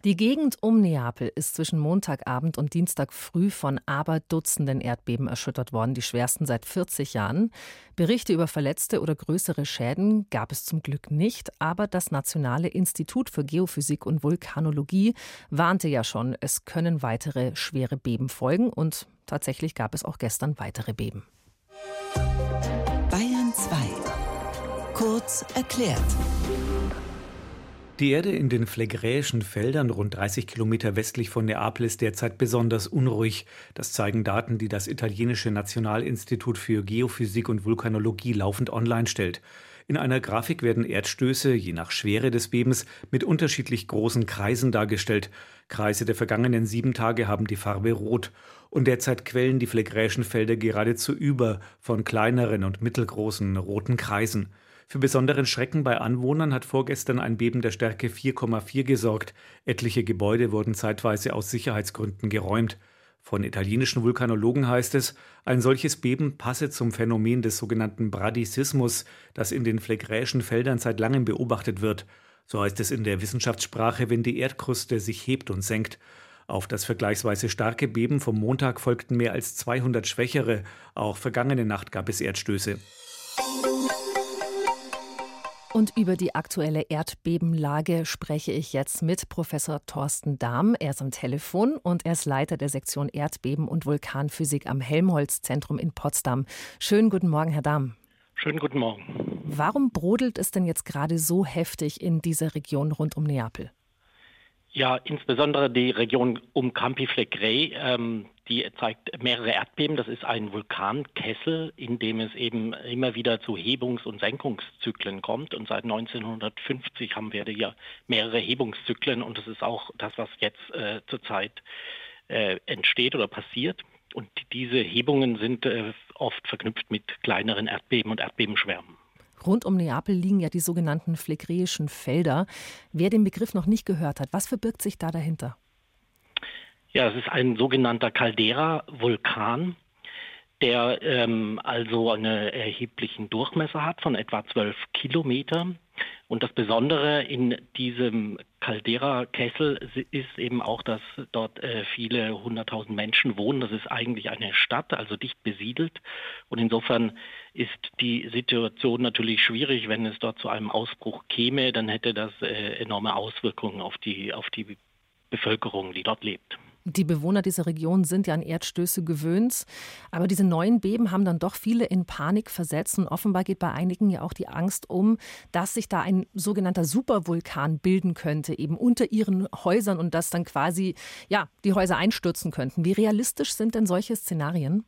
Die Gegend um Neapel ist zwischen Montagabend und Dienstag früh von Aberdutzenden Erdbeben erschüttert worden, die schwersten seit 40 Jahren. Berichte über Verletzte oder größere Schäden gab es zum Glück nicht, aber das Nationale Institut für Geophysik und Vulkanologie warnte ja schon, es können weitere schwere Beben folgen und tatsächlich gab es auch gestern weitere Beben. Bayern 2. Kurz erklärt. Die Erde in den Phlegräischen Feldern, rund 30 Kilometer westlich von Neapel, ist derzeit besonders unruhig. Das zeigen Daten, die das italienische Nationalinstitut für Geophysik und Vulkanologie laufend online stellt. In einer Grafik werden Erdstöße, je nach Schwere des Bebens, mit unterschiedlich großen Kreisen dargestellt. Kreise der vergangenen 7 Tage haben die Farbe Rot. Und derzeit quellen die Phlegräischen Felder geradezu über von kleineren und mittelgroßen roten Kreisen. Für besonderen Schrecken bei Anwohnern hat vorgestern ein Beben der Stärke 4,4 gesorgt. Etliche Gebäude wurden zeitweise aus Sicherheitsgründen geräumt. Von italienischen Vulkanologen heißt es, ein solches Beben passe zum Phänomen des sogenannten Bradisismus, das in den Phlegräischen Feldern seit langem beobachtet wird. So heißt es in der Wissenschaftssprache, wenn die Erdkruste sich hebt und senkt. Auf das vergleichsweise starke Beben vom Montag folgten mehr als 200 schwächere. Auch vergangene Nacht gab es Erdstöße. Und über die aktuelle Erdbebenlage spreche ich jetzt mit Professor Thorsten Dahm. Er ist am Telefon und er ist Leiter der Sektion Erdbeben und Vulkanphysik am Helmholtz-Zentrum in Potsdam. Schönen guten Morgen, Herr Dahm. Schönen guten Morgen. Warum brodelt es denn jetzt gerade so heftig in dieser Region rund um Neapel? Ja, insbesondere die Region um Campi Flegrei, die zeigt mehrere Erdbeben. Das ist ein Vulkankessel, in dem es eben immer wieder zu Hebungs- und Senkungszyklen kommt. Und seit 1950 haben wir hier mehrere Hebungszyklen. Und das ist auch das, was jetzt zurzeit entsteht oder passiert. Und diese Hebungen sind oft verknüpft mit kleineren Erdbeben und Erdbebenschwärmen. Rund um Neapel liegen ja die sogenannten Phlegräischen Felder. Wer den Begriff noch nicht gehört hat, was verbirgt sich da dahinter? Ja, es ist ein sogenannter Caldera-Vulkan, der also einen erheblichen Durchmesser hat von etwa 12 Kilometern. Und das Besondere in diesem Caldera-Kessel ist eben auch, dass dort viele 100.000 Menschen wohnen. Das ist eigentlich eine Stadt, also dicht besiedelt. Und insofern ist die Situation natürlich schwierig. Wenn es dort zu einem Ausbruch käme, dann hätte das enorme Auswirkungen auf die Bevölkerung, die dort lebt. Die Bewohner dieser Region sind ja an Erdstöße gewöhnt, aber diese neuen Beben haben dann doch viele in Panik versetzt und offenbar geht bei einigen ja auch die Angst um, dass sich da ein sogenannter Supervulkan bilden könnte, eben unter ihren Häusern und dass dann quasi ja die Häuser einstürzen könnten. Wie realistisch sind denn solche Szenarien?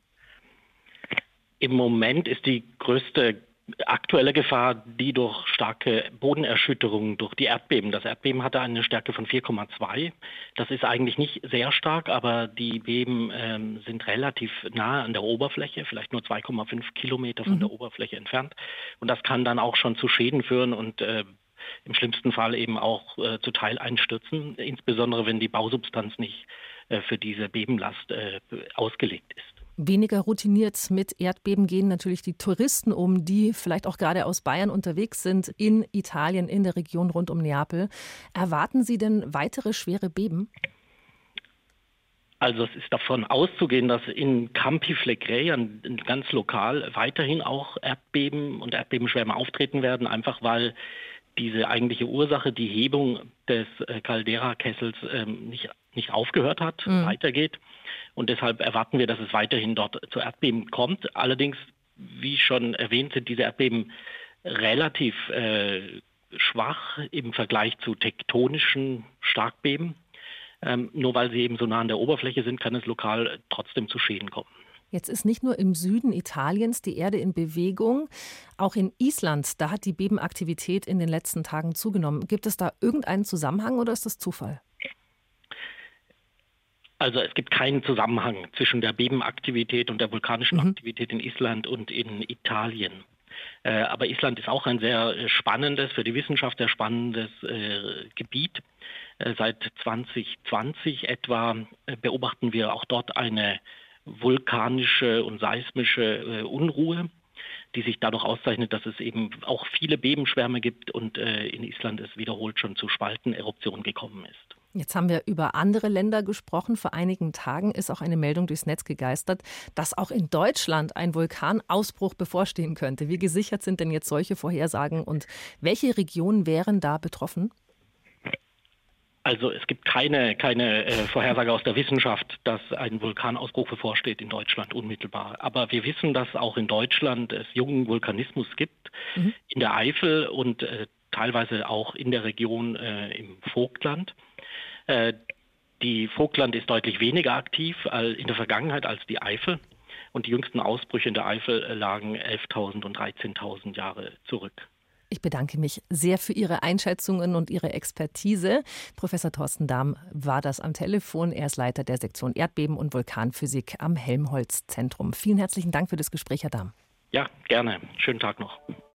Im Moment ist die größte aktuelle Gefahr die durch starke Bodenerschütterungen durch die Erdbeben. Das Erdbeben hatte eine Stärke von 4,2. Das ist eigentlich nicht sehr stark, aber die Beben sind relativ nah an der Oberfläche, vielleicht nur 2,5 Kilometer von der Oberfläche entfernt. Und das kann dann auch schon zu Schäden führen und im schlimmsten Fall eben auch zu Teileinstürzen, insbesondere wenn die Bausubstanz nicht für diese Bebenlast ausgelegt ist. Weniger routiniert mit Erdbeben gehen natürlich die Touristen um, die vielleicht auch gerade aus Bayern unterwegs sind, in Italien, in der Region rund um Neapel. Erwarten Sie denn weitere schwere Beben? Also es ist davon auszugehen, dass in Campi Flegrei ganz lokal weiterhin auch Erdbeben und Erdbebenschwärme auftreten werden, einfach weil diese eigentliche Ursache, die Hebung des Caldera-Kessels nicht aufgehört hat, weitergeht. Und deshalb erwarten wir, dass es weiterhin dort zu Erdbeben kommt. Allerdings, wie schon erwähnt, sind diese Erdbeben relativ schwach im Vergleich zu tektonischen Starkbeben. Nur weil sie eben so nah an der Oberfläche sind, kann es lokal trotzdem zu Schäden kommen. Jetzt ist nicht nur im Süden Italiens die Erde in Bewegung, auch in Island, da hat die Bebenaktivität in den letzten Tagen zugenommen. Gibt es da irgendeinen Zusammenhang oder ist das Zufall? Also es gibt keinen Zusammenhang zwischen der Bebenaktivität und der vulkanischen Aktivität in Island und in Italien. Aber Island ist auch ein sehr spannendes, für die Wissenschaft sehr spannendes Gebiet. Seit 2020 etwa beobachten wir auch dort eine vulkanische und seismische Unruhe, die sich dadurch auszeichnet, dass es eben auch viele Bebenschwärme gibt und in Island es wiederholt schon zu Spalteneruptionen gekommen ist. Jetzt haben wir über andere Länder gesprochen. Vor einigen Tagen ist auch eine Meldung durchs Netz gegeistert, dass auch in Deutschland ein Vulkanausbruch bevorstehen könnte. Wie gesichert sind denn jetzt solche Vorhersagen und welche Regionen wären da betroffen? Also es gibt keine Vorhersage aus der Wissenschaft, dass ein Vulkanausbruch bevorsteht in Deutschland unmittelbar. Aber wir wissen, dass auch in Deutschland es jungen Vulkanismus gibt, in der Eifel und teilweise auch in der Region im Vogtland. Die Vogtland ist deutlich weniger aktiv in der Vergangenheit als die Eifel. Und die jüngsten Ausbrüche in der Eifel lagen 11.000 und 13.000 Jahre zurück. Ich bedanke mich sehr für Ihre Einschätzungen und Ihre Expertise. Professor Thorsten Dahm war das am Telefon. Er ist Leiter der Sektion Erdbeben und Vulkanphysik am Helmholtz-Zentrum. Vielen herzlichen Dank für das Gespräch, Herr Dahm. Ja, gerne. Schönen Tag noch.